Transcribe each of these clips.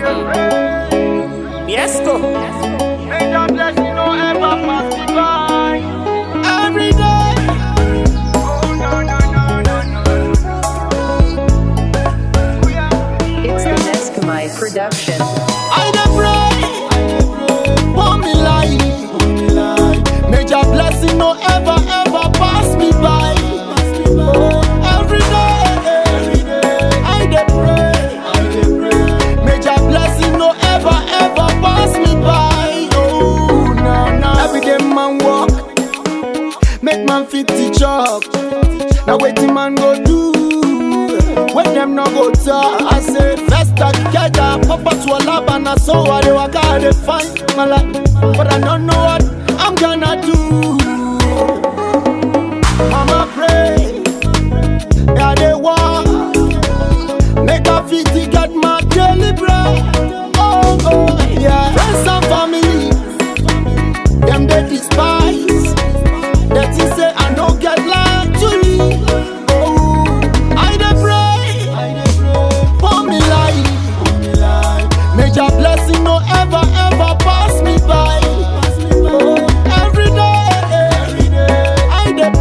Fiasco. May God bless you, no ever pass me by. Every day. Oh, no, no, no, no, no. Oh, yeah. It's the Neskamai production. I dey pray for me life. May your blessing no ever, ever pass me by. Oh, every day, I dey pray. May your blessing no ever, ever pass me by. Oh, no. Every day man walk, make man fit to chop. Now waiting man go do, when them no go talk. I say first I get up, papa to a lab and I saw what they were gonna find my life, but I don't know what I'm gonna do. Mama pray, yeah they walk, make a fit to get my daily bread. Oh, yeah. Friends and family, them they despise. That is say I don't get life to live. Oh, I dey pray for me life. May your blessing no ever, ever pass me by. Oh, every day, I dey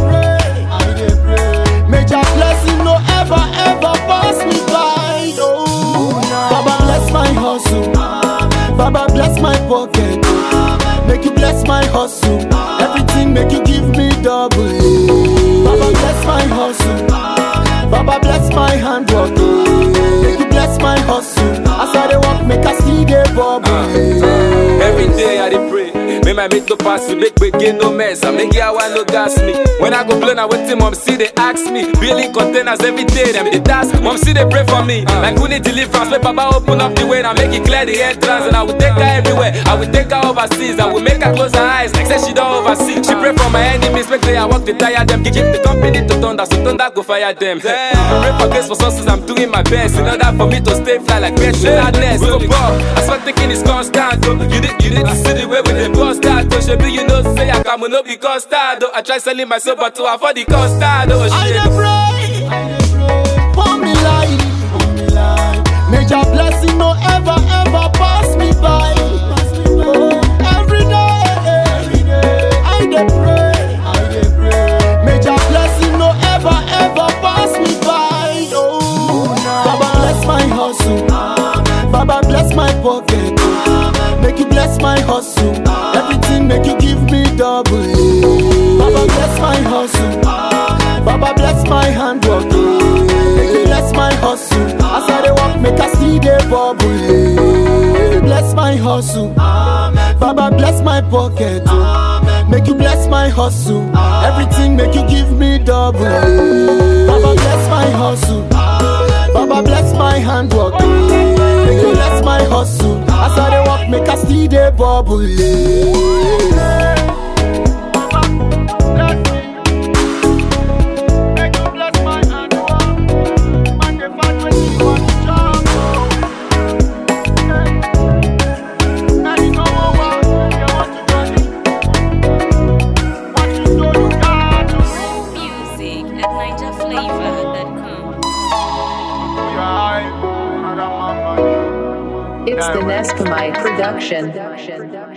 pray. May your blessing no ever, ever pass me by. Oh, Baba bless my hustle. Baba bless my pocket. Make you bless my hustle. Everything make you give me double. Baba bless my hustle. Baba bless my handwork. Make you bless my hustle. As I dey walk, make I see the bubble. Every day I dey pray. May my mate no pass me, make we gain no mess. I make ya one no gas me. When I go blow now with him, mom see they ask me. Billing containers every day, them they task. Mom see they pray for me. Like who need deliverance? Make Baba open up the way and make it clear the entrance. And I will take her everywhere. I will take her overseas. I will make her close her eyes like say she don't oversee. She pray for my enemies, make they walk to tire them. Keep the company to thunder, so thunder go fire them. Pray for grace for sources, I'm doing my best in order for me to stay fly like best. Madness, go pop. I swear thinking is constant. Oh. You need to see the way with the bust out. Oh, Shebi, you know, say I come no be custard. Oh. I try selling myself, but to afford the custard. Oh, I shit. dey pray for me life. May your blessing no ever, ever pass me by. Oh, every day, I dey pray. May your blessing no ever, ever pass me by. Oh, Baba bless my hustle. Baba bless my pocket. Make you bless my hustle. Everything make you give me double. Baba bless my hustle. Baba bless my handwork. Make you bless my hustle. As I dey walk, make I see the bubble. Bless my hustle. Baba bless my pocket. Make you bless my hustle. Everything make you give me double. Baba bless my hustle. Baba bless my handwork. Make you bless my hustle. As I dey walk, make I see the bubble. Music at NigerFlavor.com. It's the Neskamai production.